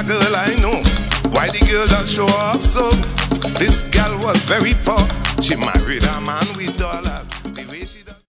a girl I know. Why the girl does show off so? This girl was very poor. She married a man with dollars.